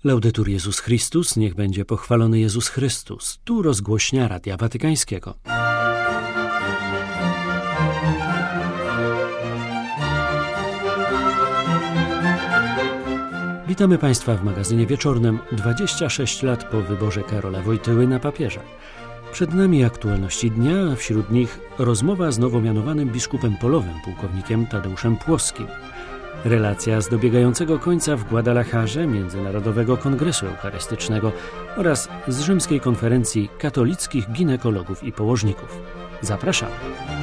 Laudetur Jezus Chrystus, niech będzie pochwalony Jezus Chrystus. Tu rozgłośnia Radia Watykańskiego. Witamy Państwa w magazynie wieczornym 26 lat po wyborze Karola Wojtyły na papieża. Przed nami aktualności dnia, a wśród nich rozmowa z nowo mianowanym biskupem polowym, pułkownikiem Tadeuszem Płoskim. Relacja z dobiegającego końca w Guadalajarze Międzynarodowego Kongresu Eucharystycznego oraz z rzymskiej konferencji katolickich ginekologów i położników. Zapraszamy.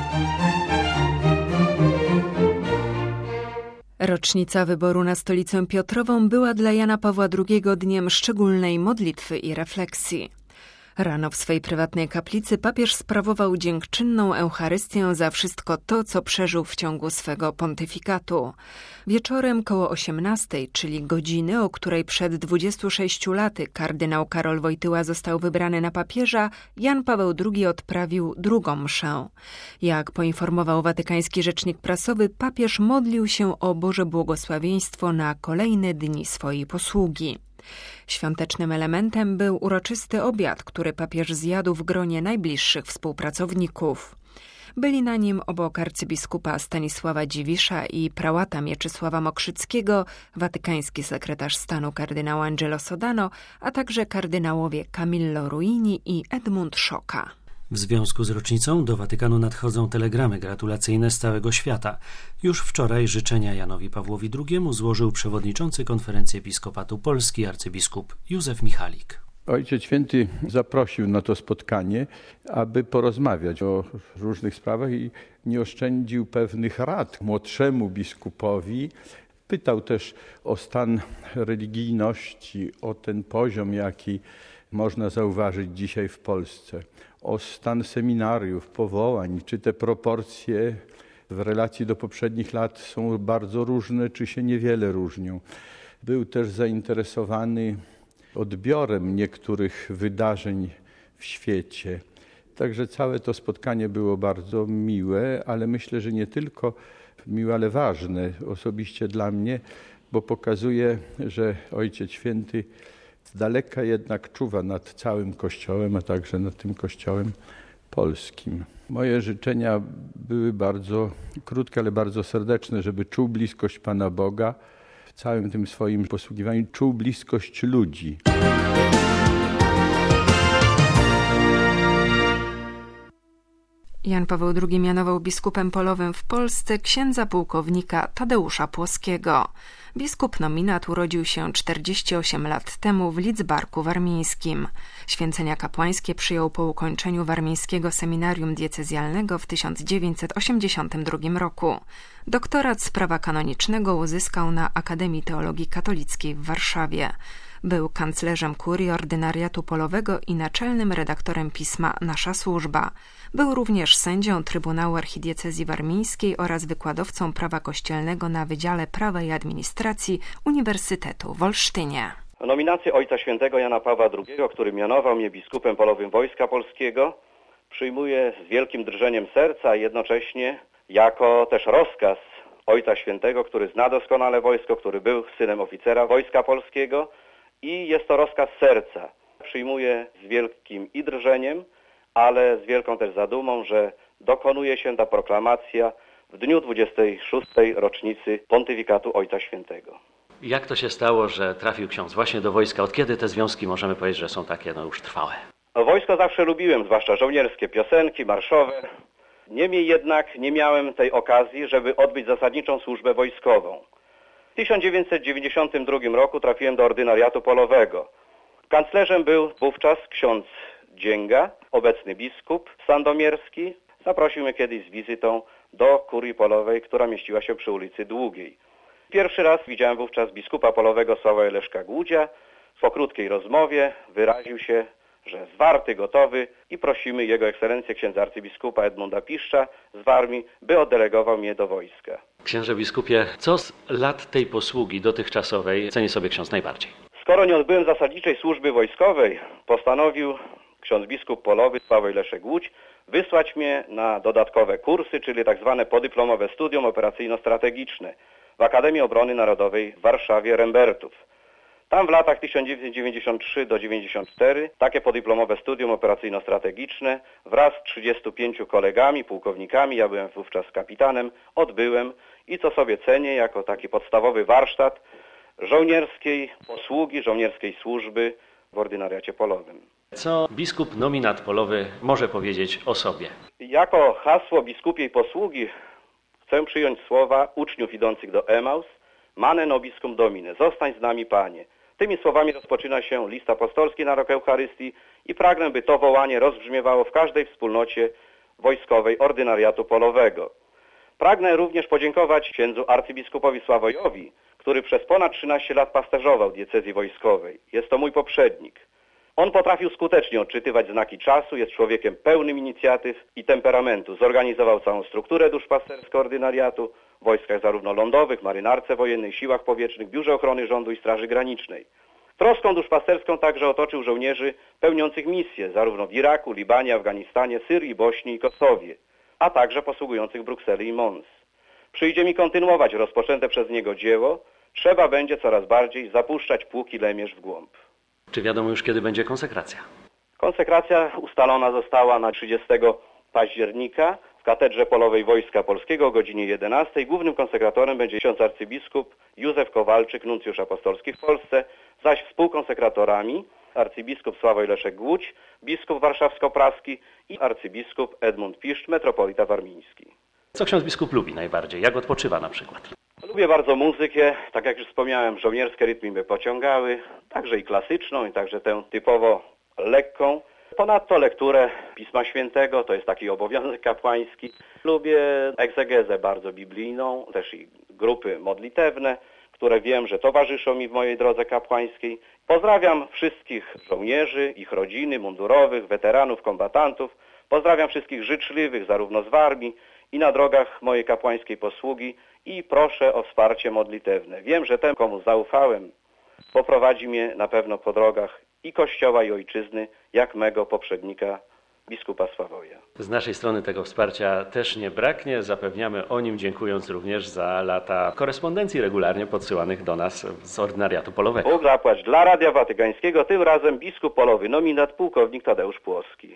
Rocznica wyboru na Stolicę Piotrową była dla Jana Pawła II dniem szczególnej modlitwy i refleksji. Rano w swej prywatnej kaplicy papież sprawował dziękczynną Eucharystię za wszystko to, co przeżył w ciągu swego pontyfikatu. Wieczorem koło 18:00, czyli godziny, o której przed 26 laty kardynał Karol Wojtyła został wybrany na papieża, Jan Paweł II odprawił drugą mszę. Jak poinformował watykański rzecznik prasowy, papież modlił się o Boże błogosławieństwo na kolejne dni swojej posługi. Świątecznym elementem był uroczysty obiad, który papież zjadł w gronie najbliższych współpracowników. Byli na nim obok arcybiskupa Stanisława Dziwisza i prałata Mieczysława Mokrzyckiego, watykański sekretarz stanu kardynał Angelo Sodano, a także kardynałowie Camillo Ruini i Edmund Szoka. W związku z rocznicą do Watykanu nadchodzą telegramy gratulacyjne z całego świata. Już wczoraj życzenia Janowi Pawłowi II złożył przewodniczący Konferencji Episkopatu Polski arcybiskup Józef Michalik. Ojciec Święty zaprosił na to spotkanie, aby porozmawiać o różnych sprawach i nie oszczędził pewnych rad młodszemu biskupowi. Pytał też o stan religijności, o ten poziom, jaki można zauważyć dzisiaj w Polsce, o stan seminariów, powołań, czy te proporcje w relacji do poprzednich lat są bardzo różne, czy się niewiele różnią. Był też zainteresowany odbiorem niektórych wydarzeń w świecie. Także całe to spotkanie było bardzo miłe, ale myślę, że nie tylko miłe, ale ważne osobiście dla mnie, bo pokazuje, że Ojciec Święty z daleka jednak czuwa nad całym Kościołem, a także nad tym Kościołem polskim. Moje życzenia były bardzo krótkie, ale bardzo serdeczne, żeby czuł bliskość Pana Boga, w całym tym swoim posługiwaniu czuł bliskość ludzi. Jan Paweł II mianował biskupem polowym w Polsce księdza pułkownika Tadeusza Płoskiego. Biskup nominat urodził się 48 lat temu w Lidzbarku Warmińskim. Święcenia kapłańskie przyjął po ukończeniu Warmińskiego Seminarium Diecezjalnego w 1982 roku. Doktorat z prawa kanonicznego uzyskał na Akademii Teologii Katolickiej w Warszawie. Był kanclerzem kurii ordynariatu polowego i naczelnym redaktorem pisma Nasza Służba. Był również sędzią Trybunału Archidiecezji Warmińskiej oraz wykładowcą prawa kościelnego na Wydziale Prawa i Administracji Uniwersytetu w Olsztynie. Nominację Ojca Świętego Jana Pawła II, który mianował mnie biskupem polowym Wojska Polskiego, przyjmuję z wielkim drżeniem serca, a jednocześnie jako też rozkaz Ojca Świętego, który zna doskonale wojsko, który był synem oficera Wojska Polskiego, i jest to rozkaz serca. Przyjmuję z wielkim i drżeniem, ale z wielką też zadumą, że dokonuje się ta proklamacja w dniu 26. rocznicy pontyfikatu Ojca Świętego. Jak to się stało, że trafił ksiądz właśnie do wojska? Od kiedy te związki możemy powiedzieć, że są takie już trwałe? Wojsko zawsze lubiłem, zwłaszcza żołnierskie piosenki, marszowe. Niemniej jednak nie miałem tej okazji, żeby odbyć zasadniczą służbę wojskową. W 1992 roku trafiłem do ordynariatu polowego. Kanclerzem był wówczas ksiądz Dzięga, obecny biskup sandomierski. Zaprosił mnie kiedyś z wizytą do kurii polowej, która mieściła się przy ulicy Długiej. Pierwszy raz widziałem wówczas biskupa polowego Sławoja Leszka Głudzia. Po krótkiej rozmowie wyraził się, że zwarty, gotowy i prosimy Jego Ekscelencję księdza arcybiskupa Edmunda Piszcza z Warmii, by oddelegował mnie do wojska. Księże biskupie, co z lat tej posługi dotychczasowej ceni sobie ksiądz najbardziej? Skoro nie odbyłem zasadniczej służby wojskowej, postanowił ksiądz biskup polowy Sławoj Leszek Głódź wysłać mnie na dodatkowe kursy, czyli tak zwane podyplomowe studium operacyjno-strategiczne w Akademii Obrony Narodowej w Warszawie Rembertów. Tam w latach 1993 do 1994 takie podyplomowe studium operacyjno-strategiczne wraz z 35 kolegami, pułkownikami, ja byłem wówczas kapitanem, odbyłem i co sobie cenię jako taki podstawowy warsztat żołnierskiej posługi, żołnierskiej służby w ordynariacie polowym. Co biskup nominat polowy może powiedzieć o sobie? Jako hasło biskupiej posługi chcę przyjąć słowa uczniów idących do Emaus: Mane nobiscum Domine, zostań z nami Panie. Tymi słowami rozpoczyna się list apostolski na rok Eucharystii i pragnę, by to wołanie rozbrzmiewało w każdej wspólnocie wojskowej ordynariatu polowego. Pragnę również podziękować księdzu arcybiskupowi Sławojowi, który przez ponad 13 lat pasterzował diecezji wojskowej. Jest to mój poprzednik. On potrafił skutecznie odczytywać znaki czasu, jest człowiekiem pełnym inicjatyw i temperamentu. Zorganizował całą strukturę duszpasterską ordynariatu w wojskach zarówno lądowych, marynarce wojennej, siłach powietrznych, Biurze Ochrony Rządu i Straży Granicznej. Troską duszpasterską także otoczył żołnierzy pełniących misje zarówno w Iraku, Libanie, Afganistanie, Syrii, Bośni i Kosowie, a także posługujących Brukseli i Mons. Przyjdzie mi kontynuować rozpoczęte przez niego dzieło. Trzeba będzie coraz bardziej zapuszczać pług i lemierz w głąb. Czy wiadomo już, kiedy będzie konsekracja? Konsekracja ustalona została na 30 października w Katedrze Polowej Wojska Polskiego o godzinie 11. Głównym konsekratorem będzie ksiądz arcybiskup Józef Kowalczyk, nuncjusz apostolski w Polsce, zaś współkonsekratorami arcybiskup Sławoj Leszek Głódź, biskup warszawsko-praski i arcybiskup Edmund Piszcz, metropolita warmiński. Co ksiądz biskup lubi najbardziej? Jak odpoczywa na przykład? Lubię bardzo muzykę, tak jak już wspomniałem, żołnierskie rytmy mnie pociągały, także i klasyczną, i także tę typowo lekką. Ponadto lekturę Pisma Świętego, to jest taki obowiązek kapłański. Lubię egzegezę bardzo biblijną, też i grupy modlitewne, które wiem, że towarzyszą mi w mojej drodze kapłańskiej. Pozdrawiam wszystkich żołnierzy, ich rodziny, mundurowych, weteranów, kombatantów. Pozdrawiam wszystkich życzliwych, zarówno z armii i na drogach mojej kapłańskiej posługi i proszę o wsparcie modlitewne. Wiem, że ten, komu zaufałem, poprowadzi mnie na pewno po drogach i Kościoła, i Ojczyzny, jak mego poprzednika, biskupa Sławoja. Z naszej strony tego wsparcia też nie braknie. Zapewniamy o nim, dziękując również za lata korespondencji regularnie podsyłanych do nas z ordynariatu polowego. Bóg zapłać dla Radia Watykańskiego, tym razem biskup polowy nominat pułkownik Tadeusz Płowski.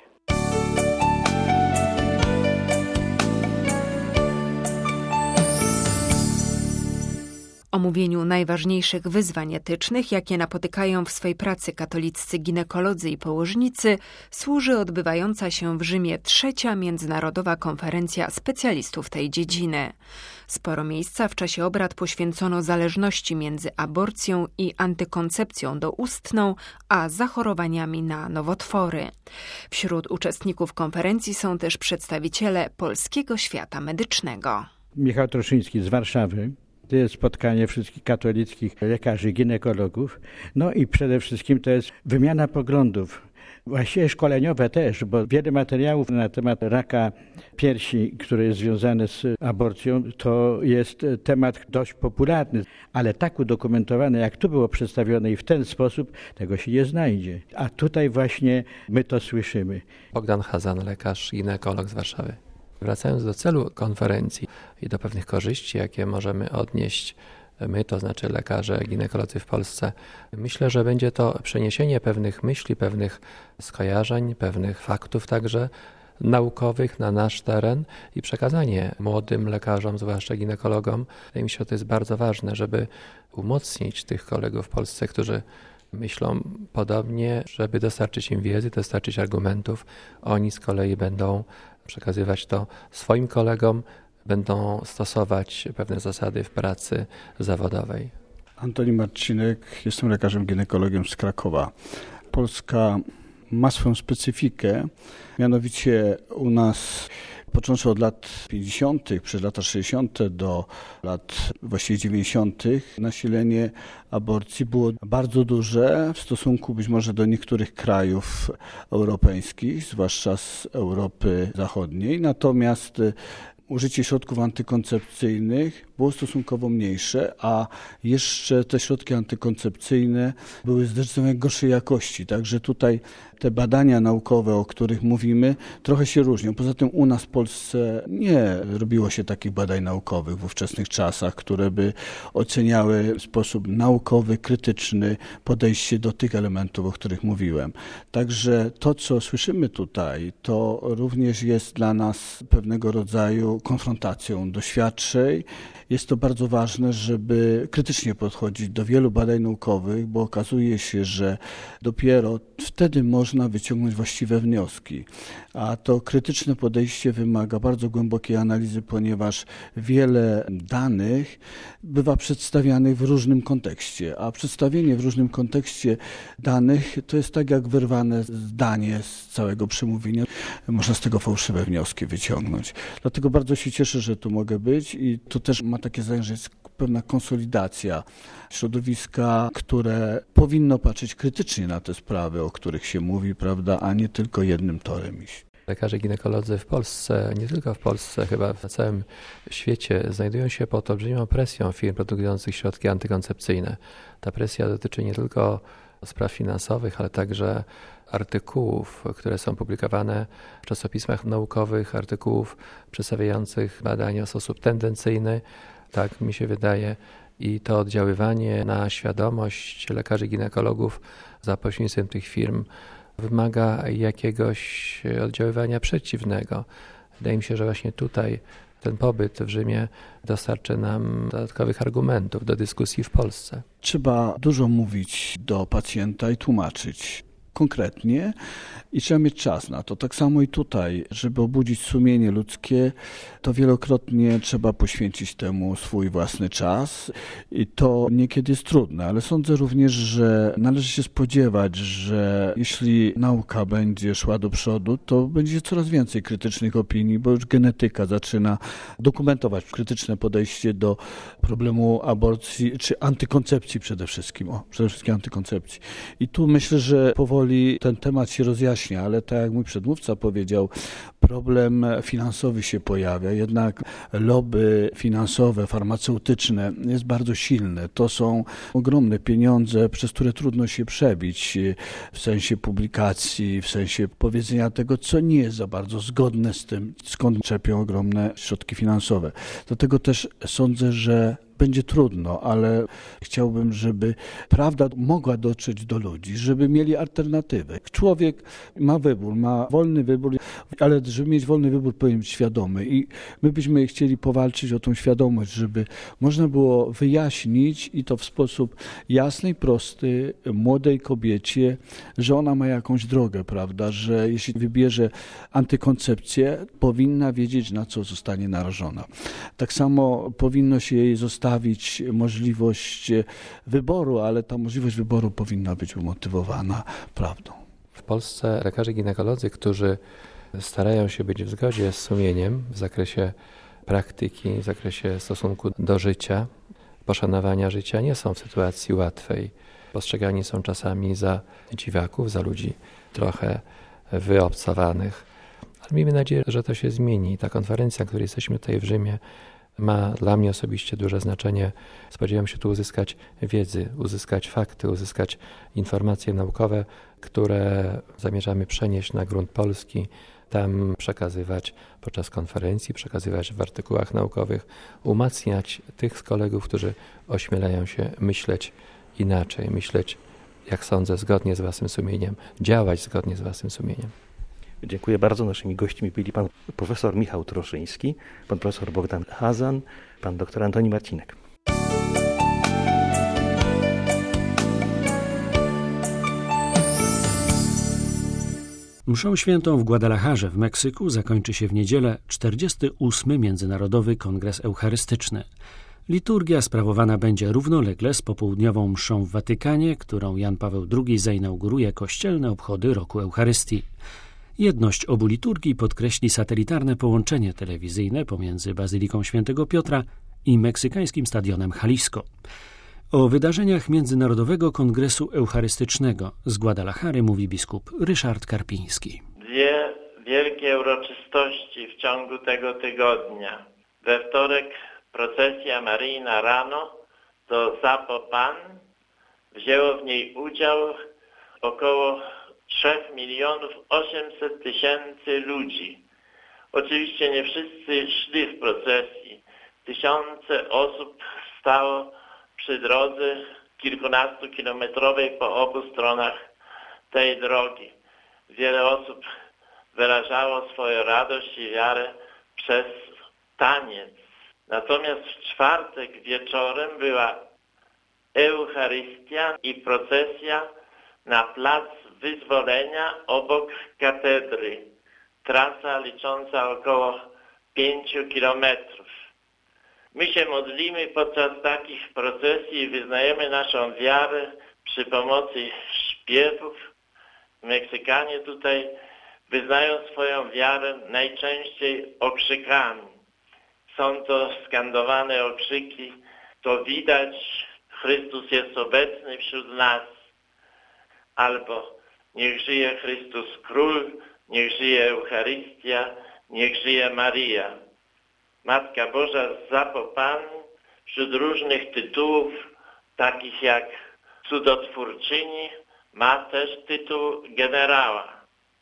Omówieniu najważniejszych wyzwań etycznych, jakie napotykają w swej pracy katoliccy ginekolodzy i położnicy, służy odbywająca się w Rzymie 3. Międzynarodowa Konferencja Specjalistów tej dziedziny. Sporo miejsca w czasie obrad poświęcono zależności między aborcją i antykoncepcją doustną, a zachorowaniami na nowotwory. Wśród uczestników konferencji są też przedstawiciele polskiego świata medycznego. Michał Troszyński z Warszawy. To jest spotkanie wszystkich katolickich lekarzy, ginekologów. No i przede wszystkim to jest wymiana poglądów. Właściwie szkoleniowe też, bo wiele materiałów na temat raka piersi, który jest związany z aborcją, to jest temat dość popularny, ale tak udokumentowany, jak tu było przedstawione i w ten sposób, tego się nie znajdzie. A tutaj właśnie my to słyszymy. Bogdan Hazan, lekarz, ginekolog z Warszawy. Wracając do celu konferencji i do pewnych korzyści, jakie możemy odnieść my, to znaczy lekarze, ginekolodzy w Polsce, myślę, że będzie to przeniesienie pewnych myśli, pewnych skojarzeń, pewnych faktów także naukowych na nasz teren i przekazanie młodym lekarzom, zwłaszcza ginekologom. Wydaje mi się, że to jest bardzo ważne, żeby umocnić tych kolegów w Polsce, którzy myślą podobnie, żeby dostarczyć im wiedzy, dostarczyć argumentów. Oni z kolei będą przekazywać to swoim kolegom, będą stosować pewne zasady w pracy zawodowej. Antoni Marcinek, jestem lekarzem ginekologiem z Krakowa. Polska ma swoją specyfikę, mianowicie u nas począwszy od lat 50., przez lata 60. do lat właściwie 90. nasilenie aborcji było bardzo duże w stosunku być może do niektórych krajów europejskich, zwłaszcza z Europy Zachodniej. Natomiast użycie środków antykoncepcyjnych było stosunkowo mniejsze, a jeszcze te środki antykoncepcyjne były zdecydowanie gorszej jakości. Także tutaj te badania naukowe, o których mówimy, trochę się różnią. Poza tym u nas w Polsce nie robiło się takich badań naukowych w ówczesnych czasach, które by oceniały w sposób naukowy, krytyczny podejście do tych elementów, o których mówiłem. Także to, co słyszymy tutaj, to również jest dla nas pewnego rodzaju konfrontacją doświadczeń. Jest to bardzo ważne, żeby krytycznie podchodzić do wielu badań naukowych, bo okazuje się, że dopiero wtedy można wyciągnąć właściwe wnioski. A to krytyczne podejście wymaga bardzo głębokiej analizy, ponieważ wiele danych bywa przedstawianych w różnym kontekście, a przedstawienie w różnym kontekście danych to jest tak jak wyrwane zdanie z całego przemówienia. Można z tego fałszywe wnioski wyciągnąć. Dlatego bardzo się cieszę, że tu mogę być i tu też ma takie zdanie, że jest pewna konsolidacja środowiska, które powinno patrzeć krytycznie na te sprawy, o których się mówi, prawda, a nie tylko jednym torem iść. Lekarze ginekolodzy w Polsce, nie tylko w Polsce, chyba na całym świecie znajdują się pod olbrzymią presją firm produkujących środki antykoncepcyjne. Ta presja dotyczy nie tylko spraw finansowych, ale także artykułów, które są publikowane w czasopismach naukowych, artykułów przedstawiających badania w sposób tendencyjny, tak mi się wydaje. I to oddziaływanie na świadomość lekarzy ginekologów za pośrednictwem tych firm wymaga jakiegoś oddziaływania przeciwnego. Wydaje mi się, że właśnie tutaj ten pobyt w Rzymie dostarczy nam dodatkowych argumentów do dyskusji w Polsce. Trzeba dużo mówić do pacjenta i tłumaczyć konkretnie i trzeba mieć czas na to. Tak samo i tutaj, żeby obudzić sumienie ludzkie, to wielokrotnie trzeba poświęcić temu swój własny czas i to niekiedy jest trudne, ale sądzę również, że należy się spodziewać, że jeśli nauka będzie szła do przodu, to będzie coraz więcej krytycznych opinii, bo już genetyka zaczyna dokumentować krytyczne podejście do problemu aborcji, czy antykoncepcji przede wszystkim antykoncepcji. I tu myślę, że powoli ten temat się rozjaśnia, ale tak jak mój przedmówca powiedział, problem finansowy się pojawia, jednak lobby finansowe, farmaceutyczne jest bardzo silne. To są ogromne pieniądze, przez które trudno się przebić w sensie publikacji, w sensie powiedzenia tego, co nie jest za bardzo zgodne z tym, skąd czerpią ogromne środki finansowe. Dlatego też sądzę, że będzie trudno, ale chciałbym, żeby prawda mogła dotrzeć do ludzi, żeby mieli alternatywę. Człowiek ma wybór, ma wolny wybór, ale żeby mieć wolny wybór, powinien być świadomy i my byśmy chcieli powalczyć o tą świadomość, żeby można było wyjaśnić i to w sposób jasny i prosty młodej kobiecie, że ona ma jakąś drogę, prawda, że jeśli wybierze antykoncepcję, powinna wiedzieć, na co zostanie narażona. Tak samo powinno się jej zostawić możliwość wyboru, ale ta możliwość wyboru powinna być umotywowana prawdą. W Polsce lekarze ginekolodzy, którzy starają się być w zgodzie z sumieniem w zakresie praktyki, w zakresie stosunku do życia, poszanowania życia, nie są w sytuacji łatwej. Postrzegani są czasami za dziwaków, za ludzi trochę wyobcowanych. Ale miejmy nadzieję, że to się zmieni. Ta konferencja, na której jesteśmy tutaj w Rzymie, ma dla mnie osobiście duże znaczenie. Spodziewam się tu uzyskać wiedzy, uzyskać fakty, uzyskać informacje naukowe, które zamierzamy przenieść na grunt polski, tam przekazywać podczas konferencji, przekazywać w artykułach naukowych, umacniać tych kolegów, którzy ośmielają się myśleć inaczej, myśleć, jak sądzę, zgodnie z własnym sumieniem, działać zgodnie z własnym sumieniem. Dziękuję bardzo. Naszymi gośćmi byli pan profesor Michał Troszyński, pan profesor Bogdan Hazan, pan doktor Antoni Marcinek. Mszą świętą w Guadalajarze w Meksyku zakończy się w niedzielę 48. Międzynarodowy Kongres Eucharystyczny. Liturgia sprawowana będzie równolegle z popołudniową mszą w Watykanie, którą Jan Paweł II zainauguruje kościelne obchody roku Eucharystii. Jedność obu liturgii podkreśli satelitarne połączenie telewizyjne pomiędzy Bazyliką Świętego Piotra i meksykańskim stadionem Jalisco. O wydarzeniach Międzynarodowego Kongresu Eucharystycznego z Guadalajary mówi biskup Ryszard Karpiński. Dwie wielkie uroczystości w ciągu tego tygodnia. We wtorek procesja maryjna rano do Zapopan. Wzięło w niej udział około 3,8 mln ludzi. Oczywiście nie wszyscy szli w procesji. Tysiące osób stało przy drodze kilkunastokilometrowej po obu stronach tej drogi. Wiele osób wyrażało swoją radość i wiarę przez taniec. Natomiast w czwartek wieczorem była Eucharystia i procesja na Plac Wyzwolenia obok katedry. Trasa licząca około 5 kilometrów. My się modlimy podczas takich procesji i wyznajemy naszą wiarę przy pomocy śpiewów. Meksykanie tutaj wyznają swoją wiarę najczęściej okrzykami. Są to skandowane okrzyki, to widać, Chrystus jest obecny wśród nas. Albo niech żyje Chrystus Król, niech żyje Eucharystia, niech żyje Maryja. Matka Boża z Zapopan wśród różnych tytułów, takich jak cudotwórczyni, ma też tytuł generała.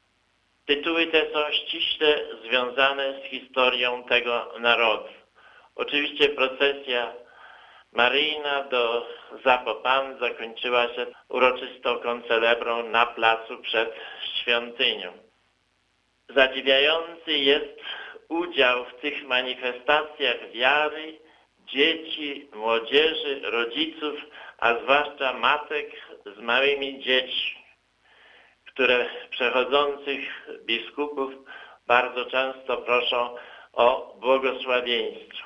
Tytuły te są ściśle związane z historią tego narodu. Oczywiście procesja maryjna do Zapopan zakończyła się uroczystą koncelebrą na placu przed świątynią. Zadziwiający jest udział w tych manifestacjach wiary dzieci, młodzieży, rodziców, a zwłaszcza matek z małymi dziećmi, które przechodzących biskupów bardzo często proszą o błogosławieństwo.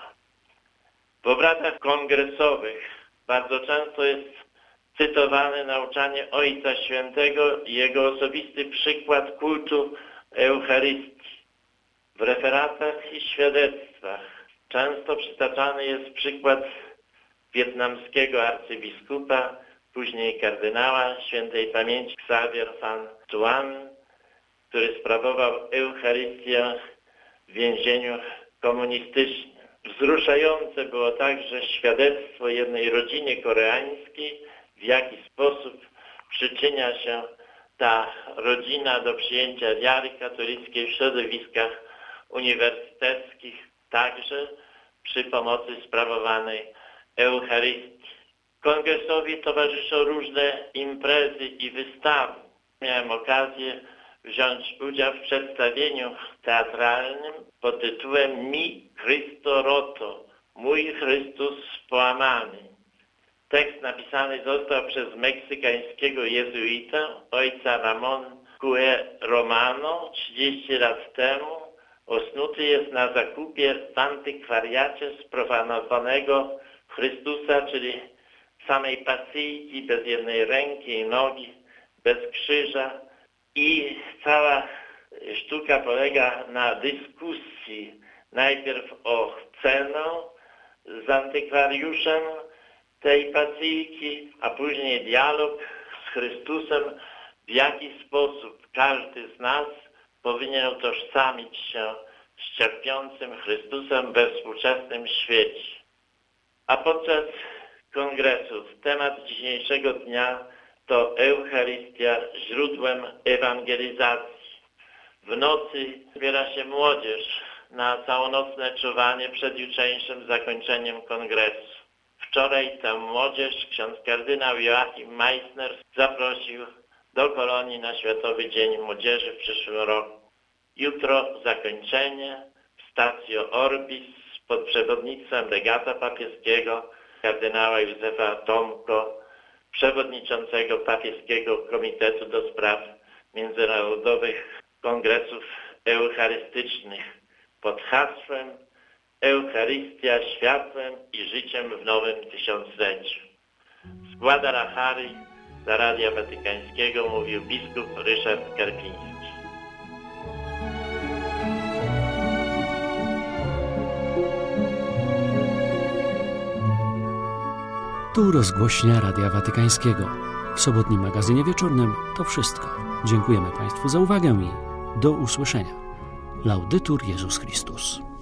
W obradach kongresowych bardzo często jest cytowane nauczanie Ojca Świętego i jego osobisty przykład kultu Eucharystii. W referatach i świadectwach często przytaczany jest przykład wietnamskiego arcybiskupa, później kardynała świętej pamięci Xavier Van Thuan, który sprawował Eucharystię w więzieniu komunistycznym. Wzruszające było także świadectwo jednej rodziny koreańskiej, w jaki sposób przyczynia się ta rodzina do przyjęcia wiary katolickiej w środowiskach uniwersyteckich, także przy pomocy sprawowanej Eucharystii. Kongresowi towarzyszą różne imprezy i wystawy. Miałem okazję wziąć udział w przedstawieniu teatralnym pod tytułem Mi Cristo Roto, Mój Chrystus połamany. Tekst napisany został przez meksykańskiego jezuitę, ojca Ramon Cue Romano 30 lat temu. Osnuty jest na zakupie w antykwariacie sprofanowanego Chrystusa, czyli samej pasyjki, bez jednej ręki i nogi, bez krzyża. I cała sztuka polega na dyskusji najpierw o cenę z antykwariuszem tej pasyjki, a później dialog z Chrystusem, w jaki sposób każdy z nas powinien utożsamić się z cierpiącym Chrystusem we współczesnym świecie. A podczas kongresu temat dzisiejszego dnia to Eucharystia źródłem ewangelizacji. W nocy zbiera się młodzież na całonocne czuwanie przed jutrzejszym zakończeniem kongresu. Wczoraj tę młodzież ksiądz kardynał Joachim Meissner zaprosił do Kolonii na Światowy Dzień Młodzieży w przyszłym roku. Jutro zakończenie w Statio Orbis pod przewodnictwem legata papieskiego kardynała Józefa Tomko, przewodniczącego papieskiego Komitetu do Spraw Międzynarodowych Kongresów Eucharystycznych pod hasłem Eucharystia światłem i życiem w nowym tysiącleciu. Z Guadalajary dla Radia Watykańskiego mówił biskup Ryszard Karpiński. Tu rozgłośnia Radia Watykańskiego. W sobotnim magazynie wieczornym to wszystko. Dziękujemy Państwu za uwagę i do usłyszenia. Laudetur Jezus Chrystus.